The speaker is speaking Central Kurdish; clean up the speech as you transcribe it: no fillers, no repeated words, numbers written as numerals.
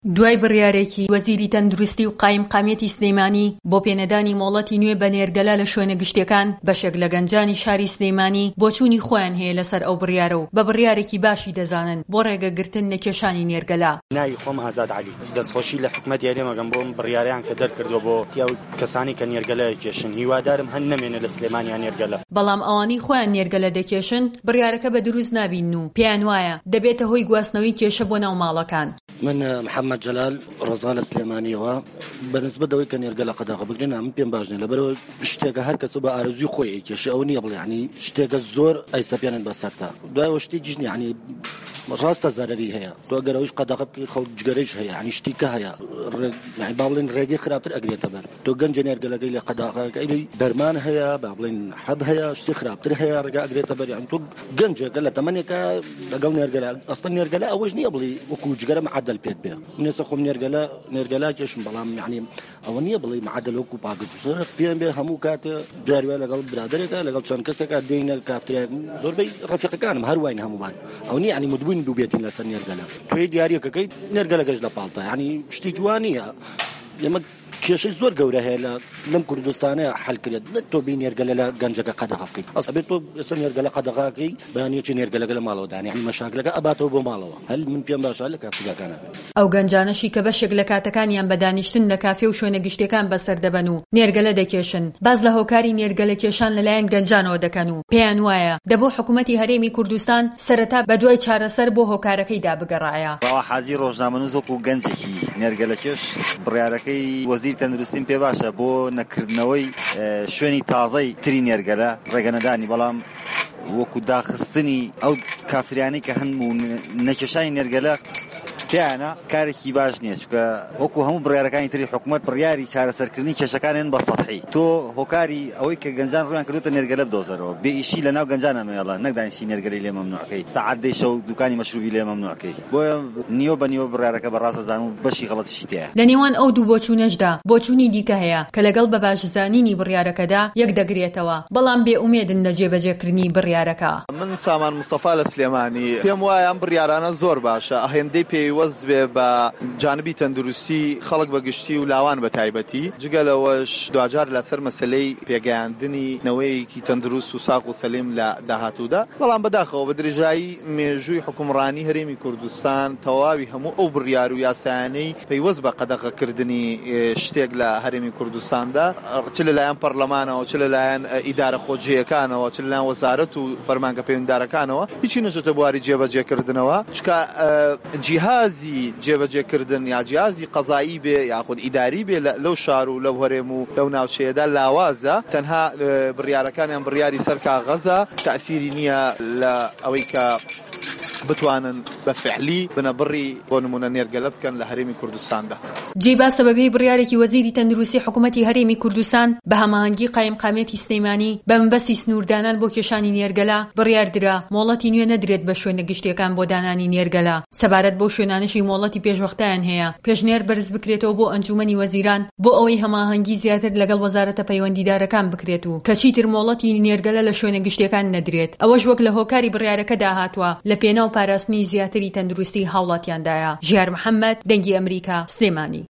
دوای بڕیارێکی وەزیری تەندروستی و قایمقامێتی سلەیمانی بۆ پێنەدانی مۆڵەتی نوێ بە نێرگەلا لە شوێنە گشتیەکان بەشێک لە گەنجانی شاری سلەیمانی بۆچوونی خۆیان هەیە لەسەر ئەو بڕیارە و بە بڕیارێکی باشی دەزانن بۆ ڕێگەگرتن لە کێشانی نێرگەلا. ناوی خۆم ئازاد عەلی، دەستخۆشی لە حکومەت یاریمەگەم بۆم بڕیاریان کە دەرکردووە بۆ تیاو کەسانی کە نێرگەلە دەکێشن. هیوادارم هەن نەمێنە لە سلێمانیان نێرگەلە. بەڵام ئەوانەی خۆیان نێرگەلە دەکێشن بڕیارەکە بە دروست نابین و پێیان وایە دەبێتە هۆی گواستنەوەی کێشە بۆ ناو ماڵەکان. من محمد جلال ڕۆژان لە سلێمانیەوە بەنسبەت دەوەی کە نێرگەلە قەدەغە بگرێن من پێم باش نییە، لەبەرەوە شتێکە هەر کەس بە ئارەزوی خۆی کێشە ئەو نییە بڵێ ینی شتێکە زۆر ئەیسەپێنن بەسەرتا دوایەوە شتێکیش نییە، ینی ڕاستە زەرەری هەیە تۆ گەرەوەیش قەدەغە بکەی خەڵک جگەرەیش هەیە، ینی شتێکە هەیە ینی با بڵێن ڕێگەی خراپتر ئەگرێتە بەر. تۆ گەنجە نێرگەلەکەی لە قەدەغەکەی دەرمان هەیە، با بڵێن حەب هەیە، شتی خراپتر هەیە، ڕێگا ئەگرێتە بەر. ینی تۆ گەنجێکە لە تەمەنێکە لەگەڵ نێرگەلە ئەسڵەن نێرگەلە ئەوەش نییە بڵێ وەکو جگەرە معەدەل پێت بێ. منێسە خۆم نێرگەلا کێشم، بەڵام ینی ئەوە نییە بڵێ معەدەل وەکو پاگرتووە پێم بێ هەموو کاتێ جاروێ لەگەڵ برادەرێکە لەگەڵ چەند کەسێکە دێنە کافتریا زۆربەی ڕەفیقەکانم هەروەین هەمومان ئەو نییە ینی مدبووین دوو بێتین لەسەر نێرگەلە. توی دیاریەکەکەی نێرگەلە گەشت لە پاڵتە، ینی شتێکی وان نییە. ئێمە کێشەی زۆر گەورە هەیە لەم کوردستانەیە حەلکرێت تۆ بی نێرگەلە لە گەنجەکە قەدەغە بکەیت. ئەسەبێت تۆ ئێستا نێرگەلە قەدەغاکەی بەیانیەکی نێرگەلەکە لە ماڵەوە دانی، ینی مەشاکلەکە ئەباتەوە بۆ ماڵەوە. هەل من پێم باشە لە کافرەکانە ئەو گەنجانەشی کە بەشێک لە کاتەکانیان بە دانیشتن لە کافێ و شوێنە گشتیەکان بەسەر دەبەن و نێرگەلە دەکێشن، باز لە هۆکاری نێرگەلە کێشان لەلایەن گەنجانەوە دەکەن و پێیان وایە دەبوو حکوومەتی هەرێمی کوردستان سەرەتا بەدوای چارەسەر بۆ هۆکارەکەی دابگەڕایە. ڕەوا حاجی ڕۆژنامەنووس وەکو گەنجێکی نێرگەلەکێش بڕیارەکەی وەزیری تەندروستیم پێ باشە بۆ نەکردنەوەی شوێنی تازەی تری نێرگەلە ڕێگەنەدانی، بەڵام وەکو داخستنی ئەو کافرانەی کە هەموو نەکێشانی نێرگەلە پیانە کارێکی باش نییە، چونکە وەکو هەموو بڕیارەکانی تری حکوومەت بڕیاری چارەسەرکردنی کێشەکانیان بە سەطحی. تۆ هۆکاری ئەوەی کە گەنجان ڕویان کردوتە نێرگەلە بدۆزەرەوە، بێ ئیشی لە ناو گەنجانە مێڵە، نەک دانیشتی نێرگەلەی لێ مەمنوعەکەی، سەعات شەو دوکانی مەشروبی لێ مەمنوعەکەی. بۆیە نیۆ بە نیۆ بڕیارەکە بەڕاستە زانوو بەشی غەڵەتیشی تایە. لە نێوان ئەو دوو بۆچوونەشدا بۆچوونی دیکە هەیە کە لەگەڵ بە باشزانینی بڕیارەکەدا یەک دەگرێتەوە، بەڵام بێ ئومێدن لە جێبەجێکردنی بڕیارەکە. من سامان مستەفا لە سلێمانی، پێم وایە ئەم بڕیارانە زۆر باشە، هێندەی پێیوەست بێ بە جانبی تەندروستی خەڵک بەگشتی و لاوان بە تایبەتی، جگەلەوەش دوجار لەسەر مەسلەی پێگەیاندنی نەوەیەکی تەندروست و ساق و سەلیم لە داهاتوودا. بەڵام بەداخەوە بە درێژایی مێژووی حکومڕانی هەرێمی کوردستان تەواوی هەموو ئەو بڕیار و یاسایانەی پەیوەست بە قەدەغەکردنی شتێک لە هەرێمی کوردستاندا، چ لەلایەن پەرلەمانەوە، چ لەلایەن ئیدارە خۆجیەکانەوە، چ لەلایەن وەزارەت و فەرمانگە پەیوەنددارەکانەوە، هیچی نەچێتە بواری جێبەجێکردنەوە، چکە جیهازی جێبەجێکردن یا جیهازی قەزایی بێ یاخود ئیداری بێ لەو شار و لەو هەرێم و لەو ناوچەیەدا لاوازە، تەنها بڕیارەکانیان بڕیاری سەر کاغەزە، تەئسیری نییە لە ئەوەی کە بتوانن بە فعلی بنەبڕی بۆ نمونە نێرگەلە بکەن لە هەرێمی کوردستاندا. جێبا سەبەبەی بڕیارێکی وەزیری تەندروستی حکوومەتی هەرێمی کوردستان بە هەماهەنگی قایمقامێتی سلەیمانی بە مەبەستی سنووردانان بۆ کێشانی نێرگەلە بڕیاردرا مۆڵەتی نوێ نەدرێت بە شوێنە گشتیەکان بۆ دانانی نێرگەلە. سەبارەت بۆ شوێنانشی مۆڵەتی پێشوەختیان هەیە، پێشنێر بەرز بکرێتەوە بۆ ئەنجومەنی وەزیران بۆ ئەوەی هەماهەنگی زیاتر لەگەڵ وەزارەتە پەیوەندیدارەکان بکرێت و کەچیتر مۆڵەتی نێرگەلە لە شوێنە گشتیەکان نەدرێت. ئەوەش وەک لە هۆکاری بڕیارەکەدا هاتووە لە پێناو پاراستنی زیاتری تەندروستی هاوڵاتیاندایە. ژیار محەممەد، دەنگی ئەمریکا، سلێمانی.